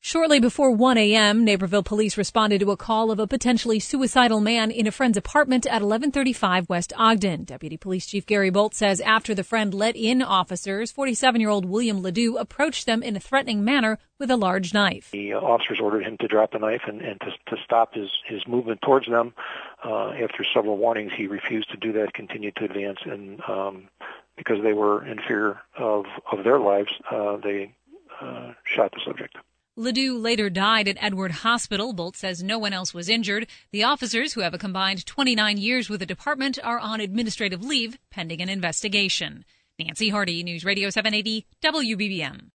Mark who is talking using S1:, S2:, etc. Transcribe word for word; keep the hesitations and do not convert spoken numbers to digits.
S1: Shortly before one a.m., Naperville police responded to a call of a potentially suicidal man in a friend's apartment at eleven thirty-five West Ogden. Deputy Police Chief Gary Bolt says after the friend let in officers, forty-seven-year-old William Ledoux approached them in a threatening manner with a large knife.
S2: The uh, officers ordered him to drop the knife and, and to, to stop his, his movement towards them. Uh, after several warnings, he refused to do that, continued to advance, and um, because they were in fear of, of their lives, uh, they uh, shot the subject.
S1: Ledoux later died at Edward Hospital. Bolt says no one else was injured. The officers, who have a combined twenty-nine years with the department, are on administrative leave pending an investigation. Nancy Hardy, News Radio seven eighty W B B M.